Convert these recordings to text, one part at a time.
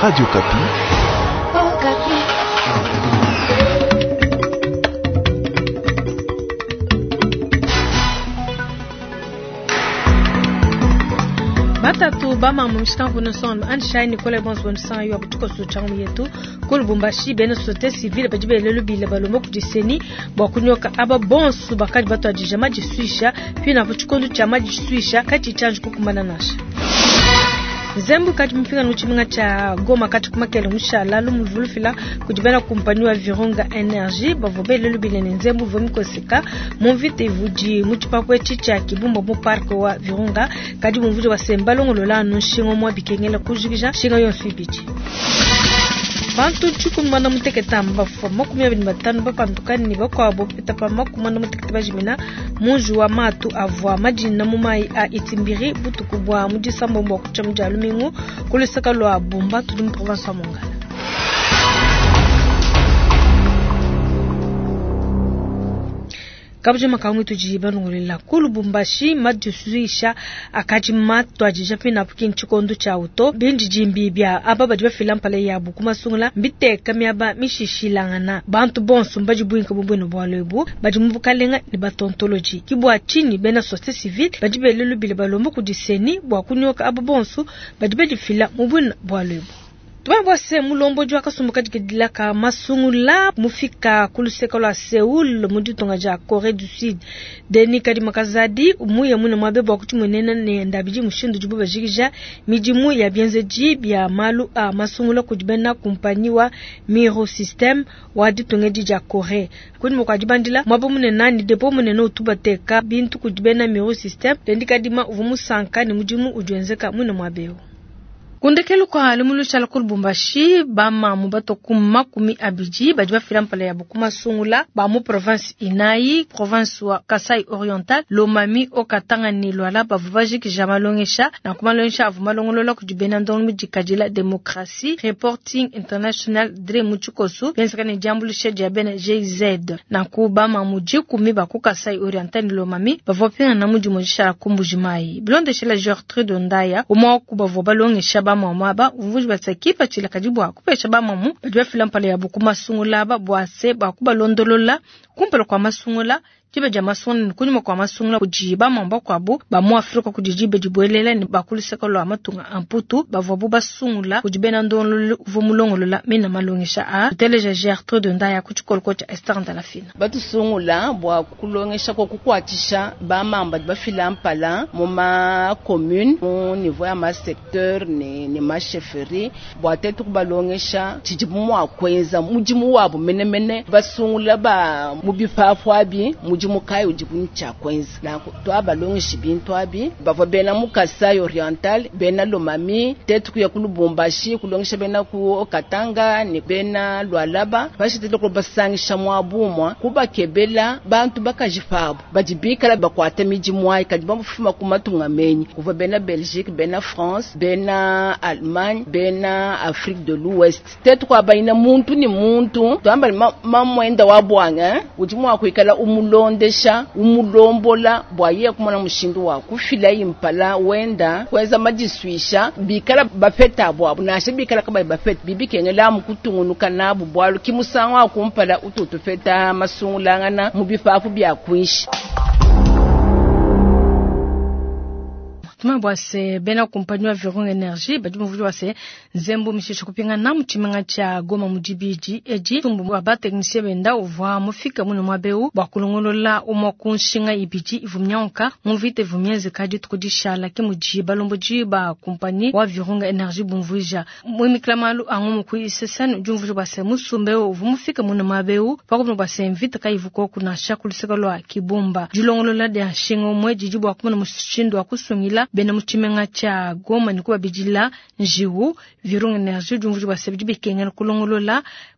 Radio Kapi. Kapi. Batatu bama mumshika kuno son ansha ni kole bons bon san yo butuko so changu yetu kul bumbashi bene société civile bajibe lelo bile balomo kujiseni bakunyoka aba bonsu bakadi bato ajijama jisuisha pina butukondu chama jisuisha kati change kukumana nasha Zembu kati mpinga nuchiminga cha Goma kati kumakele mushala lumuvulufila kujibana kumpaniwa Virunga Energy bavobe lelu bilene Zembu vomiko seka monvite vuji muchipapwe chicha kibumba mu park wa Virunga kadi mvuji wa sembalongo lola nushingo mwa bikengela kujigija shinga yonsuibichi Bantu chukumana muteketamba fa makumya bini batanu bapandukani ni bakwa bo petapa makumana muteketaba jimina munju wa matu avwa majina mumai a itimbiri butukubwa mujisambo mbo kucha mujalumingu kulisaka lwa bumba tudi mu province ya Mongala Kabje makamu tujiba ngulila kulu bumbashi madjusuisha akaji matwa jijapi na pukin chikondo cha auto binji jimbi bia ababa jiba filampale ya bukuma sungula mbite kamyaba mishishilangana bantu bonsu mbaji buinka bubweno bwalebu baji mbukalenga ni batontology kibwa chini bena société civile bajibe lelu bile balombo kudiseni bwa kunyoka ababonsu bajibe jifila mubweno bwalebu Tuwa se mulombo jwa kasumbuka jikidila ka masungula mufika kuluseka la Seoul mujitonga ja Corée du Sud deni kadi makazadi umuye mune mwabebo wakuchimunena ne ndabiji mushindu jububa jigija mijimu ya bienzeji bya malu a masungula kujibena kumpaniwa Miro System waditongeji ja Corée kuni mukajibandila mwabo mune nani depo mune no tubateka bintu kujibena Miro System deni kadi ma uvumu sanka ni mujimu ujuenzeka mune mwabebo Kundekelu kwa alimulu chala kulbumbashi bama mubato kumakumi abiji bajiba filampale ya bukuma sungula bamu province Inai province wa Kasai Oriental Lomami okatanga ni lwala bavubaji kijamalongesha na kumalongesha avumalongolola kujibena ndongu jikajila demokrasi Reporting International dre muchukosu bensaka ni jambulu sheja bena JZ na kubama mujikumi baku Kasai Oriental Lomami bavopina na mujimojisha kumbujimai Blonde shela Gertrude Ndaya umwa kubavubalongesha mwaba uvuji batsakipa chila kajibu akupesha bamamu bajwa filampale ya bukuma sungula bwase bakuba londolola kumpelo kwa masungula jibe jamasoni kunyuma kwa masungula kujiba mamba kwa bu ba mu Afrika kujijibe jibwelela ni bakuliseka lo amatunga amputu bavobu basungula kujibena ndonlo vumulongolola mina malongisha a teleje Gertrude Ndaya kuchikolkocha Esther Ndalafina batu sungula bwa kulongesha ko kukwatisha ba mamba ba filampala mu ma commune mu niveau ya ma secteur ni ma chefferie bwa tetu kubalongesha chijibu mu akwenza mujimu wabo menemene basungula ba mubifafu abi mukai ujibuncha kwenza na twaba longishi bintu abi bava bena mu Kasai Oriental bena Lomami tetu kuya kulubumbashi kulongisha bena ku Katanga ni bena Lwalaba bashitele ko basangisha mwabumwa kuba kebela bantu bakajifabu bajibikala bakwata miji mwai kadi bamufuma kumatunga menyi kuva bena Belgique bena France bena Allemagne bena Afrique de l'Ouest tetu kwa baina muntu ni muntu twamba mamwenda wabwanga ujimwa kuikala umulondesha umulombola bwaye kumona mushindu wa kufila impala wenda kweza majiswisha bikala bafeta bwabo nashe bikala kaba bafeta bibikengela mukutungunuka nabu bwalo kimusangwa kumpala ututufeta masungulangana mubifafu bya kwishi Bwase bena kumpaniwa Virunga Energy bajimu vuji wase Zembu mishisho kupinga na mchimanga cha Goma mujibiji eji tumbu waba teknisie benda uva mufika mune mwabeu wakulongolola umakunshinga ibiji ivumnyonka muvite vumyeze kadi tukudishala kimujiba lombo jiba kumpani wa Virunga Energy bumvuja mwimiklamalu angumu kuisesan jumvuji wase musumbeu uvumufika mune mwabeu pakumu wase mvita kaivuko kuna shakuliseka loa kibumba julongolola de shingo mwe jijibu wakumuna mushindu wakusungila bena muchimenga cha Goma nikuwa bijila njiwu Virunga Energy jumvuji wa sebijibi kengen kulongolola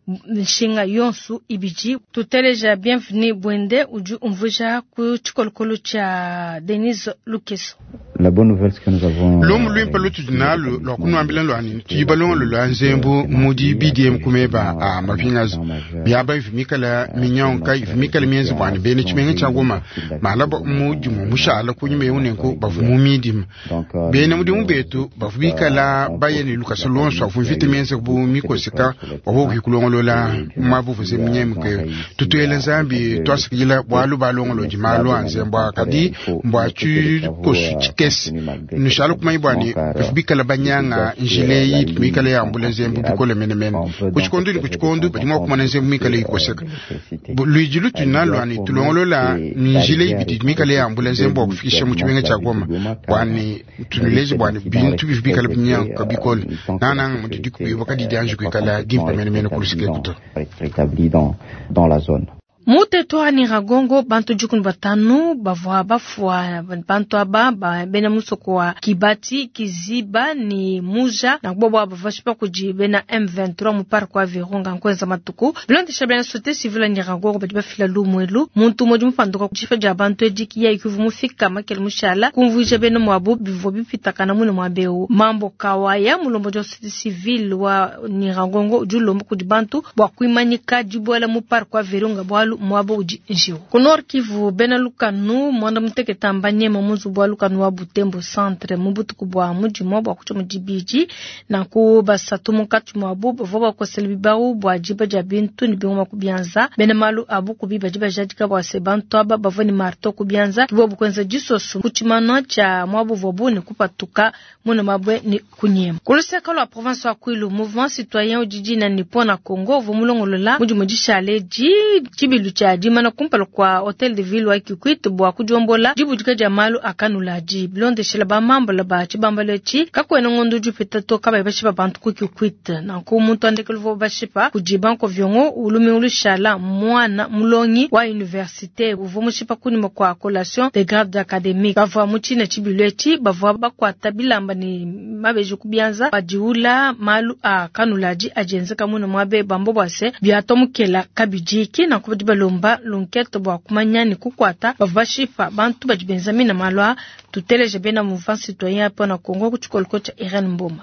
nshinga yonsu ibiji tuteleja bienvenue bwende uju umvuja ku chikolokolo cha Denis Lukeso. La bonne nouvelle c'est que nous avons l'homme lui parle tout dinal lo kunu ambilan lo ani tibalon lo lanzembo mudi BDM kumeba a mapingas biaba ifimikala minyon kai ifimikala mienzi bwani bene chimenga changoma malabo mudi mu mushala kunyime unenko bavumu midim bene mudi umbetu bafubikala bayeni lukasolon so afuvite mienzi bu mikosika babo kikulongo la mabu vuze mnyemke tutuela zambi twasikila bwalu balongo lo jimalo anzembo akadi mbwachu kosuchike nishalo kuma ibwani bikala banyanga njilei bikala ya ambulance mbukole menemene kuchikondu badimo kuma nanze bikala ikoseka luijilu tunalo ani tulongolo la njilei bikala ya ambulance mbo kufikisha muchibenga cha goma bwani tunilezi bwani bintu bikala banyanga bikole nana mudidi kubiba kadi danju kala gimpa menemene kulusike kuto établi dans la zone. Mute toa ni ragongo bantu jukun batanu bavwa bafwa bantu aba bena musoko wa Kibati Kiziba ni Muja na bobo abavashipa kujibena M23 mupar kwa Virunga nkwenza matuku bilonde shabena sote civil ni ragongo badiba fila lumwelu muntu moju mpanduka kuchifa ja bantu ediki ya ikuvu mufika makel mushala kumvuja bena mwabu bivo bipitakana mune mwabeu mambo kawaya mulombo jo sote civil wa ni ragongo ujulombo kujibantu bwa kuimanyika jibwala mupar kwa Virunga bwalu mwabo uji njiu. Kunor Kivu Benalukanu mwanda muteke tambanye mamuzu bwa Lukanu wa Butembo centre mubutu kubwa muji mwabo akucho mujibiji na kuba satumu katu mwabu voba kwa selibibau bwa jiba jabintu ni binguma kubianza benamalu abu kubiba jiba jadika bwa sebantu aba bavoni marto kubianza kibobu kwenza jisosu kuchimano cha mwabu vobu ni kupatuka muna mabwe ni kunyema. Kuluseka la province wa Kwilu mouvement citoyen ujiji na nipona Kongo vumulongolola muji mujisha aleji chibilu cha jimana kumpala kwa hotel de ville wa Kikwit bwa kujombola jibu jika jamalu akanula jib londe shilaba mambo la ba chibambalechi kakwena ngondu jupita to kaba bashiba bantu ku Kikwit na ku muntu andekelvo bashipa kujibanko vyongo ulumi ulushala mwana mulongi wa université uvumushipa kuni kwa collation de grade académique bavwa muchina chibilechi bavwa bakwa tabilamba ni mabeju kubianza bajiula malu akanulaji ajenzeka muno mwabe bambo bwase byatomukela kabijiki na kudiba lomba lonketo bwa kumanyani kukwata bavashipa bantu bajibenzamina malwa tuteleje bena mouvement citoyen pona Kongo kuchikolko cha Irene Mboma.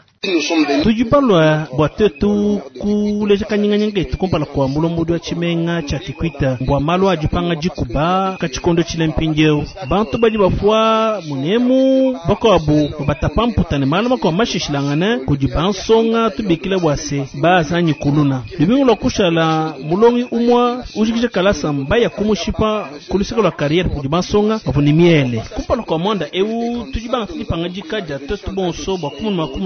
Tujipalwa bwatetu kuleja kanyinganyenge tukumpala kwa mulombo wa chimenga cha Kikwita mbwa malo ajipanga jikuba kachikondo chile mpinjeo bantu baji bafwa munemu bako abu batapamputa malo mako mashishilangana kujibansonga tubikile bwase bazanyi kuluna libingu lokushala mulongi umwa ujikije kalasa mbaya kumushipa kulisika la carrière kujibansonga bavunimiele kumpala kwa mwanda ewu tujibanga tujipanga jikaja tetu bonso bwa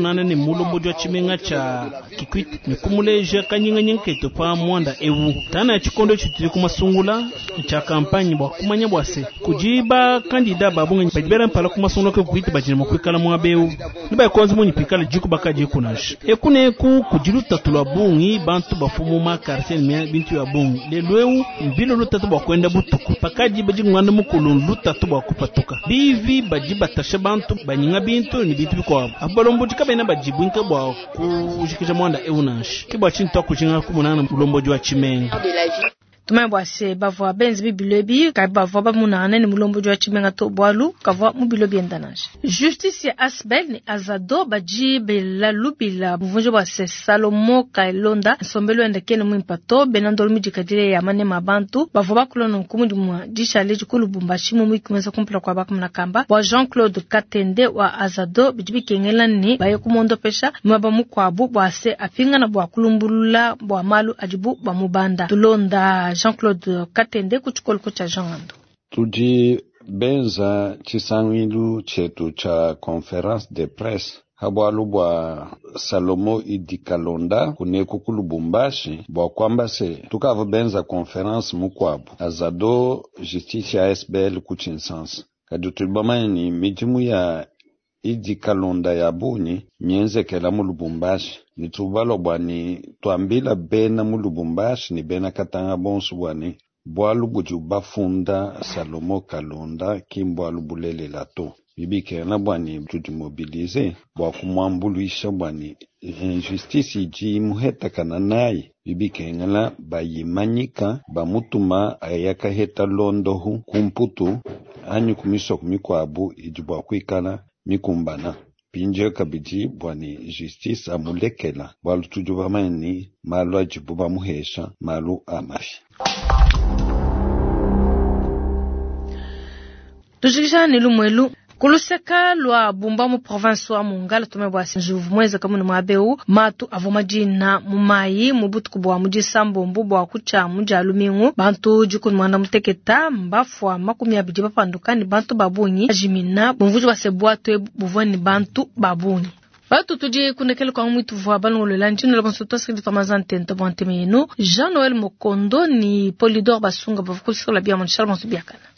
18 mulombo wa chimenga cha Kikwit ni kumuleja kanyinganyenge topa mwanda ewu tana ya chikondo chitiri kumasungula cha kampanye bwa kumanya bwase kujiba kandida babunga bajibera mpala kumasungula ke Kikwit bajina mukwikala mwabeu niba kwanza munyi pikala jiku bakaje kunash ekune ku kujiruta tulabungi bantu bafumu makarse ni bintu ya bungi lelweu mbilo lutatu bwa kwenda butuku pakaji bajingwanda mukulun lutatu bwa kupatuka bivi bajiba tasha bantu banyinga bintu ni bintu biko abalombo jikabena bajibu inka bwa kujikija mwanda eunash kibwa chinto kujinga kumunana mulombo wa chimenga Tuma bwase bavwa benzi bibilobi ka bavwa ba munana ni mulombo jwa chimenga to bwalu kavwa mubilobi endanaje. Justice ya Asbel ni Azado baji bela lubila muvunjo bwase Salomo Kailonda sombelo endekene mwimpato benandolo mijikadire ya mane mabantu bavwa bakulono nkumundi mwa jishaleji kulubumbashi mumwikumeza kumpila kwa bakumuna kamba wa Jean-Claude Katende wa Azado bijibi kengela ni baye kumondo pesha mwaba mukwabu bwase apinga na bwa kulumbulula bwa malu ajibu bwa mubanda tulonda Jean-Claude Katende kuchukolko cha Jean-Ando. Tuji benza chisangilu chetu cha conference de presse habwalu bwa Salomo Idikalonda kuneku kulubumbashi bwa kwamba se tukava benza conference mukwabu Azado justice ya SBL kuchinsansa kadutubama ni mijimu ya Idikalonda ya buni nyenze kela mulubumbashi nitubalo bwani tuambila bena mulubumbashi ni bena katanga bonsu bwani bwalu buju bafunda Salomo Kalonda kimbwalu bulele lato bibi kena bwani tutimobilize bwa kumwambuluisha bwani injustice ji muheta kana nayi bibikengela bayimanyika bamutuma ayaka heta londohu kumputu anyu kumiso kumikwabu ijibwa kwikala mikumbana pinje kabiji bwani justice amulekela balutujuba mani malu ajibuba muhesha malu amafi. Tujikishani lumwelu kuluseka lwa bumba mu province wa Mungala tumebwa sinjuvu mweza kamu mwabeu matu avomajina mumayi mubutu kubwa mujisambo mbubwa kucha mujalumingu bantu jukun mwanda muteketa mbafwa makumi abiji bapandukani bantu babunyi ajimina bumvuju wasebwa twe buvoni bantu babunyi. Batu tuji kunekele kwa mwitu vwa balongolo lanjino la konsulta sri tamazante ntabante menu Jean Noël Mokondo ni Polydor Basunga bavukulisika la biya mwanshara mwansu biyakana.